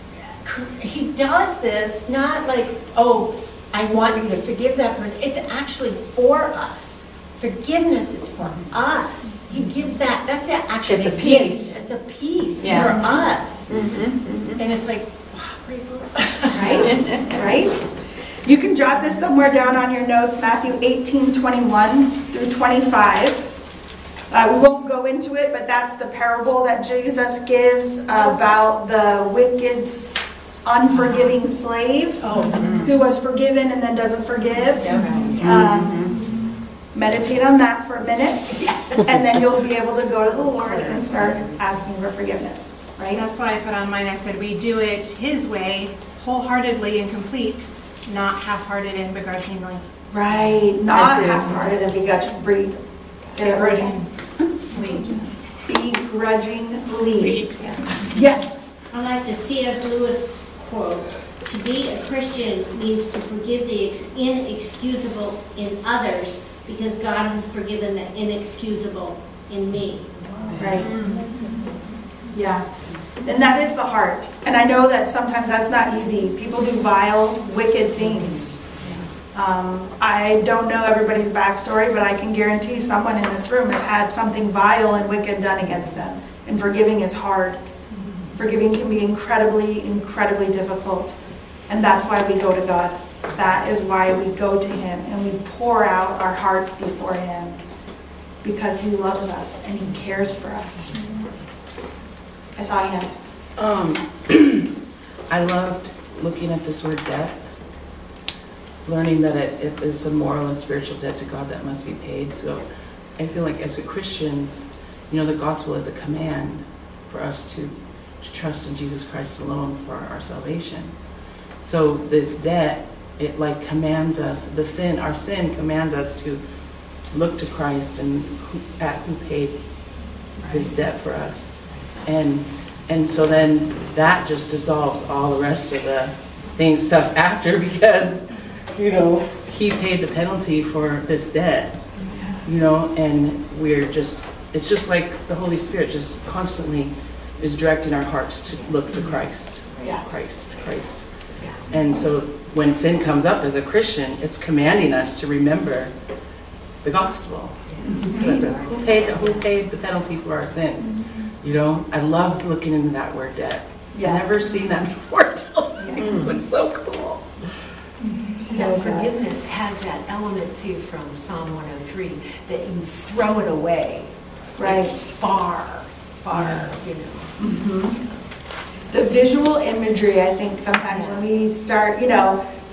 He does this not like, oh, I want you to forgive that person. It's actually for us. Forgiveness is for us. He gives that, that's actually It's a gift. peace. It's a peace Yeah. for us. Mm-hmm, mm-hmm. And it's like, wow, praise the Lord. Right? Right? You can jot this somewhere down on your notes, Matthew eighteen, twenty-one through twenty-five. Uh, we won't go into it, but that's the parable that Jesus gives about the wicked, unforgiving slave who was forgiven and then doesn't forgive. Um, meditate on that for a minute, and then you'll be able to go to the Lord and start asking for forgiveness. Right? That's why I put on mine. I said we do it His way, wholeheartedly and complete, not half-hearted and begrudgingly. Right. Not half-hearted and begrudgingly. Begrudgingly. Yes. I like the C S Lewis quote. To be a Christian means to forgive the inexcusable in others because God has forgiven the inexcusable in me. Right. Yeah. And that is the heart. And I know that sometimes that's not easy. People do vile, wicked things. Um, I don't know everybody's backstory, but I can guarantee someone in this room has had something vile and wicked done against them. And forgiving is hard. Forgiving can be incredibly, incredibly difficult. And that's why we go to God. That is why we go to Him and we pour out our hearts before Him. Because He loves us and He cares for us. I saw a hand. Um, I loved looking at this word debt, learning that it, it is a moral and spiritual debt to God that must be paid. So I feel like as a Christians, you know, the gospel is a command for us to, to trust in Jesus Christ alone for our salvation. So this debt, it like commands us, the sin, our sin commands us to look to Christ and who, at who paid His debt for us. And and so then that just dissolves all the rest of the things stuff after, because, you know, He paid the penalty for this debt, you know, and we're just, it's just like the Holy Spirit just constantly is directing our hearts to look to Christ, Yeah. Christ, Christ. And so when sin comes up as a Christian, it's commanding us to remember the gospel. That the- Who paid, who paid the penalty for our sin? You know, I loved looking into that word debt. Yeah. I've never seen that before till now. It was so cool. So forgiveness has that element too from Psalm one oh three, that you throw it away. Right. It's far, far, you know. Mm-hmm. The visual imagery, I think sometimes when we start, you know,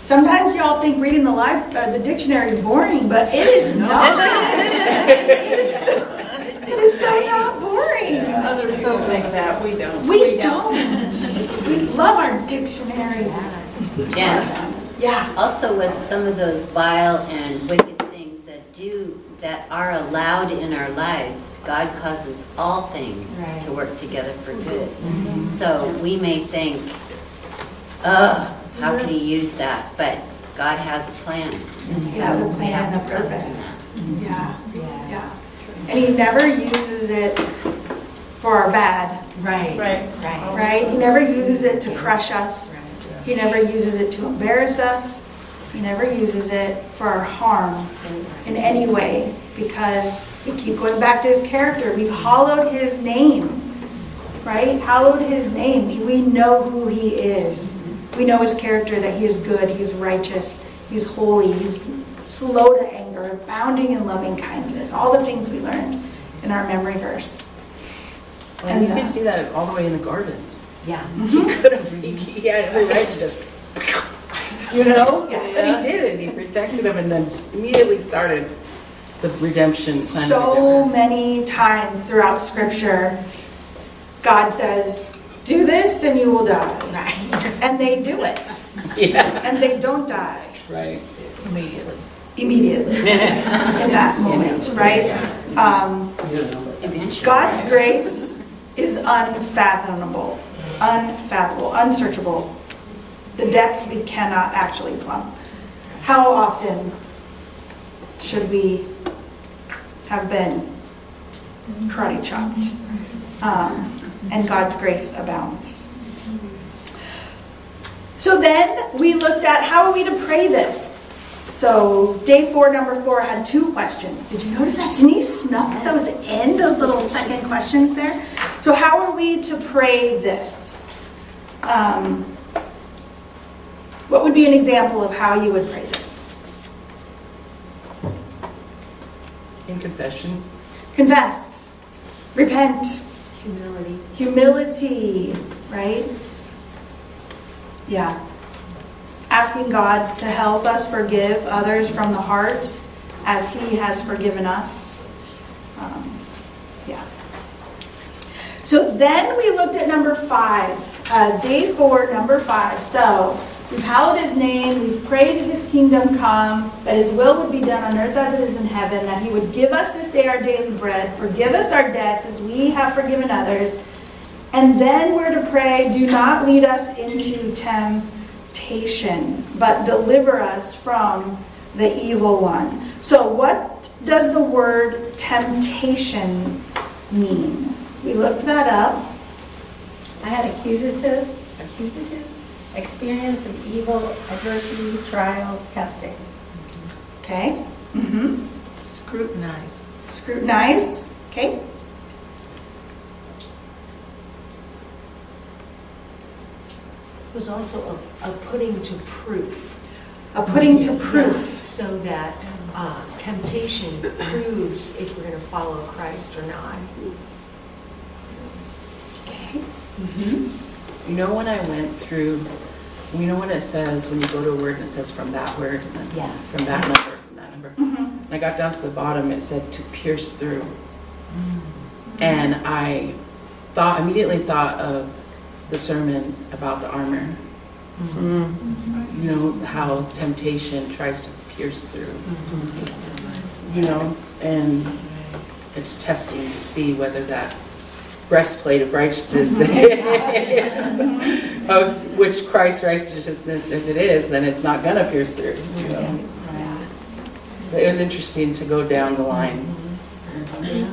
Sometimes y'all think reading the lib- uh, the dictionary is boring, but it is not. it, is, it is so not boring. Other people think that, we don't. We, we don't. don't. We love our dictionaries. Yeah. Yeah. Also with some of those vile and wicked things that do, that are allowed in our lives, God causes all things right. to work together for good. Mm-hmm. So we may think, oh, how can he use that? But God has a plan. He has a plan and a purpose. Yeah. yeah, yeah. And he never uses it for our bad. Right, right, right. Right? He never uses it to crush us. He never uses it to embarrass us. He never uses it for our harm in any way, because we keep going back to his character. We've hallowed his name, right? Hallowed his name. We know who he is. We know his character, that he is good, he is righteous, he's holy, he's slow to anger, abounding in loving kindness. All the things we learned in our memory verse. Well, and you can see that all the way in the garden. Yeah. Mm-hmm. He could have, he, he had every right to just, you know? Yeah. But he did it. He protected him and then immediately started the redemption plan. So many times throughout Scripture, God says, do this and you will die. Right. And they do it. Yeah. And they don't die. Right. Immediately. Immediately. In that moment, right? Um, God's grace is unfathomable. Unfathomable. Unsearchable. The depths we cannot actually plumb. How often should we have been karate chopped? Um, and God's grace abounds. So then we looked at how are we to pray this. So day four, number four, had two questions. Did you notice that Denise snuck those in, those little second questions there? So how are we to pray this? Um, what would be an example of how you would pray this? In confession. Confess. Repent. Humility. Humility, right? Yeah. Asking God to help us forgive others from the heart as he has forgiven us. Um, yeah. So then we looked at number five. Uh, day four, number five. So we've hallowed his name. We've prayed that his kingdom come, that his will would be done on earth as it is in heaven, that he would give us this day our daily bread, forgive us our debts as we have forgiven others. And then we're to pray, do not lead us into temptation, but deliver us from the evil one. So what does the word temptation mean? We looked that up. I had accusative, accusative, experience of evil, adversity, trials, testing. Okay. Mm-hmm. Scrutinize. Scrutinize. Okay. It was also a, a putting to proof. A putting to proof. Yeah, so that uh, temptation proves if we're going to follow Christ or not. Okay. Mm-hmm. You know, when I went through, you know when it says, when you go to a word and it saes from that word, and then yeah. from that number, from that number. Mm-hmm. And I got down to the bottom, it said to pierce through. Mm-hmm. And I thought, immediately thought of the sermon about the armor. Mm-hmm. You know, how temptation tries to pierce through. Mm-hmm. You know, and it's testing to see whether that breastplate of righteousness, mm-hmm. of which Christ's righteousness, if it is, then it's not going to pierce through. You know? Yeah. But it was interesting to go down the line. Mm-hmm. Yeah.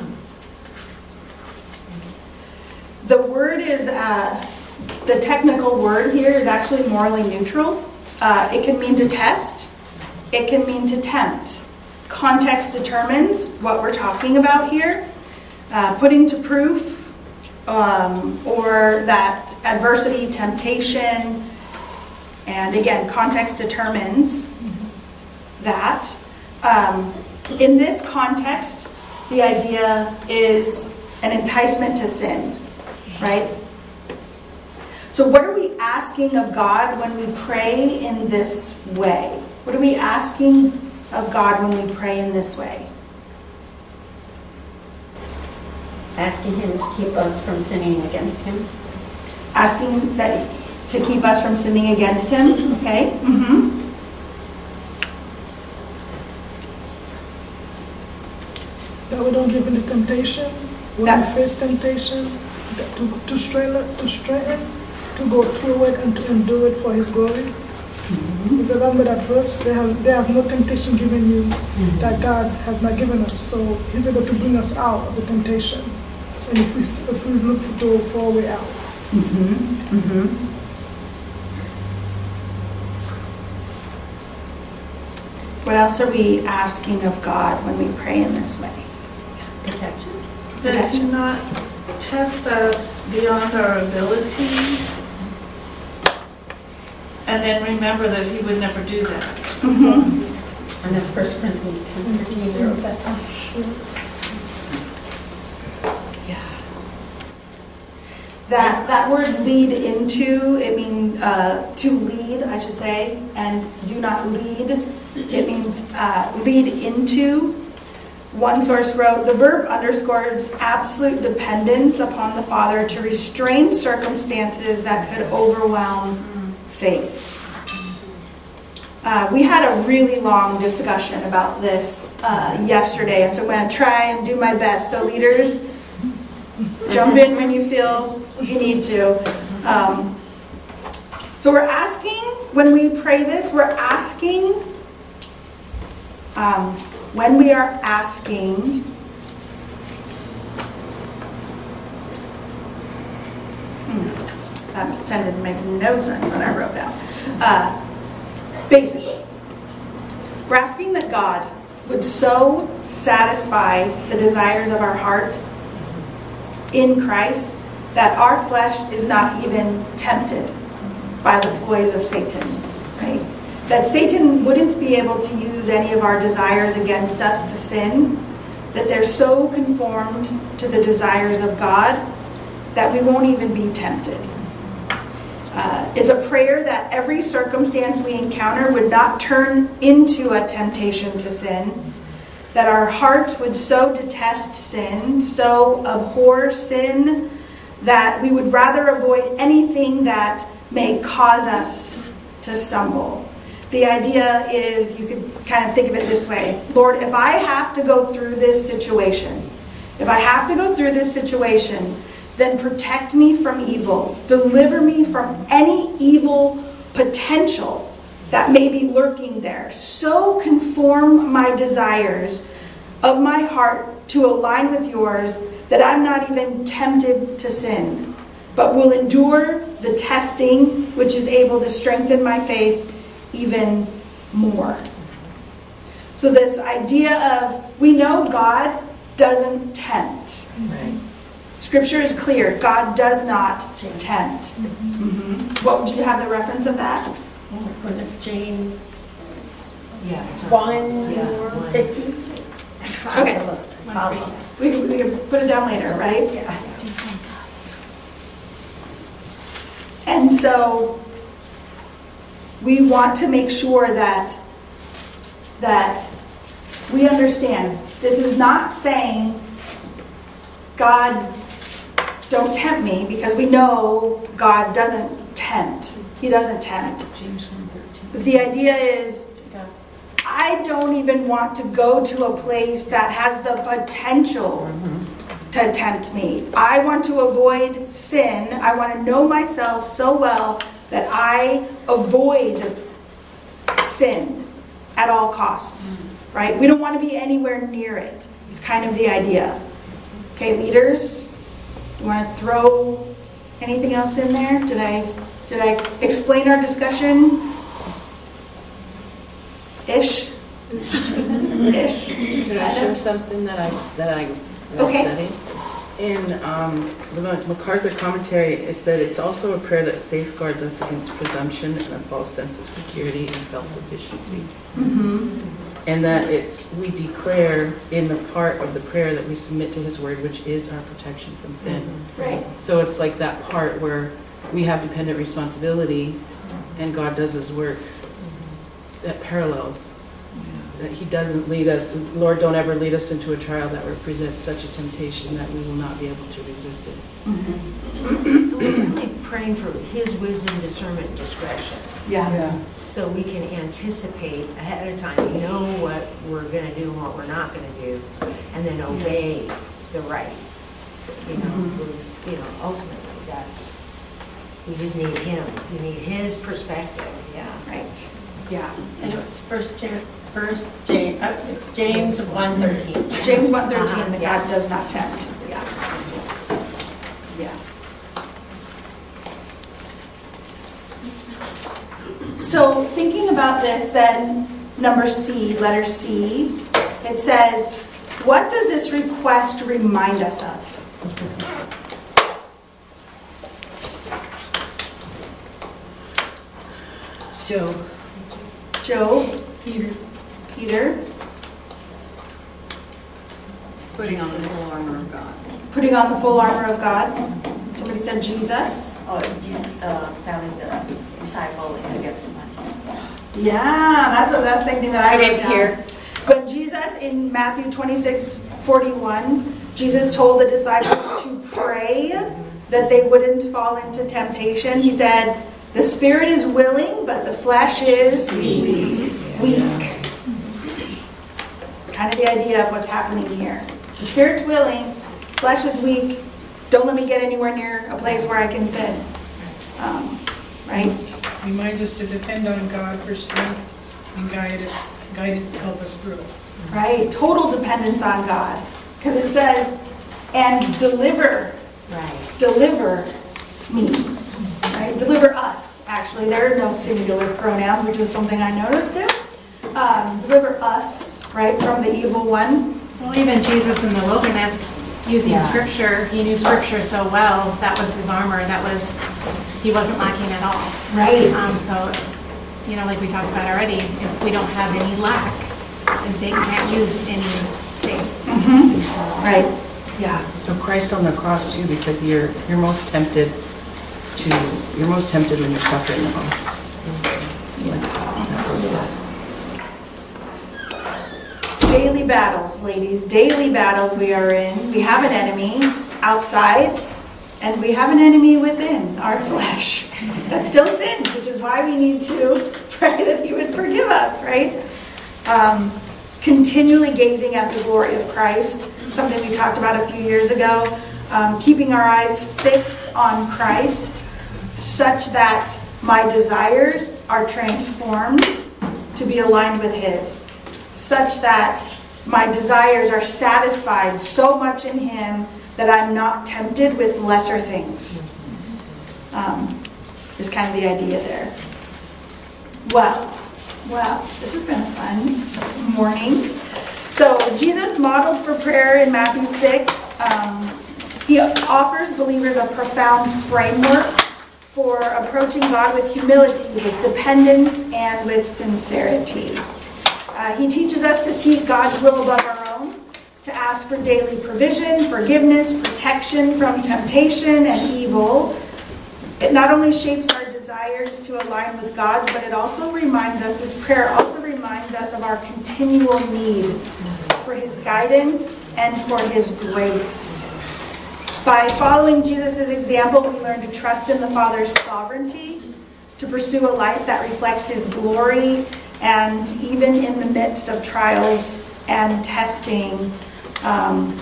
The word is, uh, the technical word here is actually morally neutral. Uh, it can mean to test. It can mean to tempt. Context determines what we're talking about here. Uh, putting to proof, um, or that adversity, temptation, and again, context determines that. Um, in this context, the idea is an enticement to sin, right? So what are we asking of God when we pray in this way? What are we asking of God when we pray in this way? Asking him to keep us from sinning against him. Asking that to keep us from sinning against him, okay? Mm-hmm. That we don't give into temptation, when That- we face temptation, that to, to strengthen, to strengthen, to go through it and to endure it for his glory. Mm-hmm. Remember that verse, they have, they have no temptation given you mm-hmm. that God has not given us. So he's able to bring us out of the temptation. And if we, if we look for, to, for a way out. Mm-hmm. Mm-hmm. What else are we asking of God when we pray in this way? Protection. That you not test us beyond our ability, and then remember that he would never do that. Mm-hmm. And that's First Corinthians ten thirteen. You wrote that. Yeah. That that word lead into, it means uh, to lead, I should say, and do not lead. It means uh, lead into. One source wrote, the verb underscores absolute dependence upon the Father to restrain circumstances that could overwhelm faith. Uh, we had a really long discussion about this uh, yesterday, and so I'm going to try and do my best. So leaders, jump in when you feel you need to. Um, so we're asking, when we pray this, we're asking... Um, when we are asking, hmm, that tended to make no sense when I wrote down. Uh, basically, we're asking that God would so satisfy the desires of our heart in Christ that our flesh is not even tempted by the ploys of Satan, right? That Satan wouldn't be able to use any of our desires against us to sin, that they're so conformed to the desires of God that we won't even be tempted. Uh, it's a prayer that every circumstance we encounter would not turn into a temptation to sin, that our hearts would so detest sin, so abhor sin, that we would rather avoid anything that may cause us to stumble. The idea is, you could kind of think of it this way. Lord, if I have to go through this situation, if I have to go through this situation, then protect me from evil. Deliver me from any evil potential that may be lurking there. So conform my desires of my heart to align with yours that I'm not even tempted to sin, but will endure the testing which is able to strengthen my faith even more. So this idea of, we know God doesn't tempt. Right. Scripture is clear. God does not tempt. Mm-hmm. What would you have the reference of that? Oh my goodness, James. Yeah. it's One Yeah. fifty. Okay. We can, we can put it down later, right? Yeah. And so we want to make sure that that we understand this is not saying, God, don't tempt me, because we know God doesn't tempt. He doesn't tempt. James one thirteen. The idea is, I don't even want to go to a place that has the potential to tempt me. I want to avoid sin. I want to know myself so well that I avoid sin at all costs, right? We don't want to be anywhere near it. It's kind of the idea. Okay, leaders, you want to throw anything else in there? Did I did I explain our discussion? Ish? Ish? Can I share something that I, that I that Okay. I studied? In um, the MacArthur commentary, it said it's also a prayer that safeguards us against presumption and a false sense of security and self-sufficiency. Mm-hmm. And that it's, we declare in the part of the prayer that we submit to His Word, which is our protection from sin. Right. So it's like that part where we have dependent responsibility, and God does His work that parallels. That He doesn't lead us, Lord, don't ever lead us into a trial that represents such a temptation that we will not be able to resist it. Mm-hmm. We're really praying for His wisdom, discernment, and discretion. Yeah. yeah. So we can anticipate ahead of time, know what we're going to do and what we're not going to do, and then obey the right. You know, mm-hmm. you know, ultimately, that's, we just need Him. We need His perspective. Yeah. Right. Yeah. And it's First James, First James, uh, James one thirteen. James one thirteen. Uh-huh. That Yeah. God does not tempt. Yeah. Yeah. So thinking about this, then number C, letter C, it says, what does this request remind us of? Job. Job. Peter. Peter. Putting on the full armor of God. Putting on the full armor of God. Somebody said Jesus. Or Jesus uh, telling the disciple in Gethsemane. Yeah, that's what that's the same thing that I, I wrote didn't down. hear. When Jesus in Matthew twenty-six forty-one, Jesus told the disciples to pray that they wouldn't fall into temptation. He said, "The spirit is willing, but the flesh is weak." weak. Kind of the idea of what's happening here. The spirit's willing, flesh is weak. Don't let me get anywhere near a place where I can sin. Um, right? Reminds us to depend on God for strength and guidance, guidance to help us through. Right? Total dependence on God. Because it says, and deliver. Right. Deliver me. Right? Deliver us. Actually, there are no singular pronouns, which is something I noticed too. Um, deliver us, right, from the evil one. Well, even Jesus in the wilderness, using Yeah. Scripture, he knew Scripture so well. That was his armor. That was, he wasn't lacking at all. Right. Um, so, you know, like we talked about already, if we don't have any lack, then Satan can't use anything. Mm-hmm. Right. Yeah. So Christ on the cross too, because you're you're most tempted to you're most tempted when you're suffering the most. Yeah. That was that. Daily battles, ladies. Daily battles we are in. We have an enemy outside, and we have an enemy within, our flesh. That's still sin, which is why we need to pray that He would forgive us, right? Um, continually gazing at the glory of Christ, something we talked about a few years ago. Um, keeping our eyes fixed on Christ, such that my desires are transformed to be aligned with His. Such that my desires are satisfied so much in Him that I'm not tempted with lesser things. Um, is kind of the idea there. Well, well, this has been a fun morning. So Jesus modeled for prayer in Matthew six. Um, he offers believers a profound framework for approaching God with humility, with dependence, and with sincerity. Uh, he teaches us to seek God's will above our own, to ask for daily provision, forgiveness, protection from temptation and evil. It not only shapes our desires to align with God's, but it also reminds us, this prayer also reminds us of our continual need for His guidance and for His grace. By following Jesus' example, we learn to trust in the Father's sovereignty, to pursue a life that reflects His glory, and even in the midst of trials and testing, um,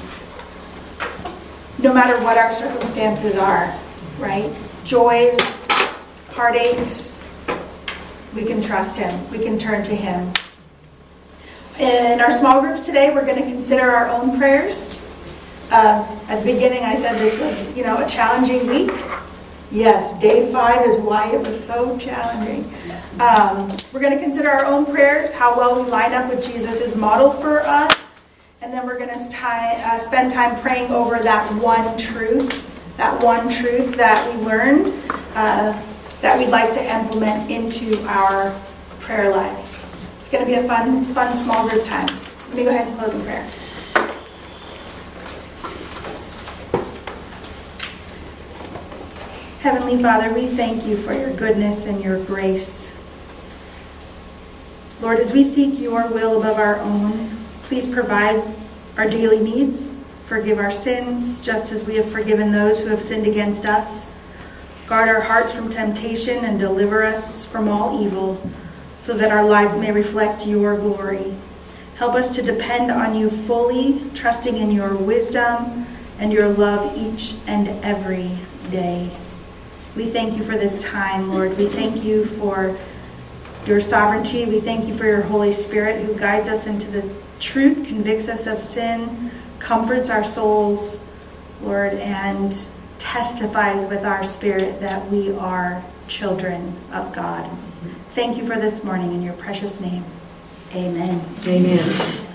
no matter what our circumstances are, right? Joys, heartaches, we can trust Him. We can turn to Him. In our small groups today, we're going to consider our own prayers. Uh, at the beginning, I said this was, you know, a challenging week. Yes, day five is why it was so challenging. Um, we're going to consider our own prayers, how well we line up with Jesus' model for us, and then we're going to uh, spend time praying over that one truth, that one truth that we learned, uh, that we'd like to implement into our prayer lives. It's going to be a fun, fun small group time. Let me go ahead and close in prayer. Heavenly Father, we thank you for your goodness and your grace. Lord, as we seek your will above our own, please provide our daily needs. Forgive our sins, just as we have forgiven those who have sinned against us. Guard our hearts from temptation and deliver us from all evil, so that our lives may reflect your glory. Help us to depend on you fully, trusting in your wisdom and your love each and every day. We thank you for this time, Lord. We thank you for your sovereignty. We thank you for your Holy Spirit who guides us into the truth, convicts us of sin, comforts our souls, Lord, and testifies with our spirit that we are children of God. Thank you for this morning in your precious name. Amen. Amen.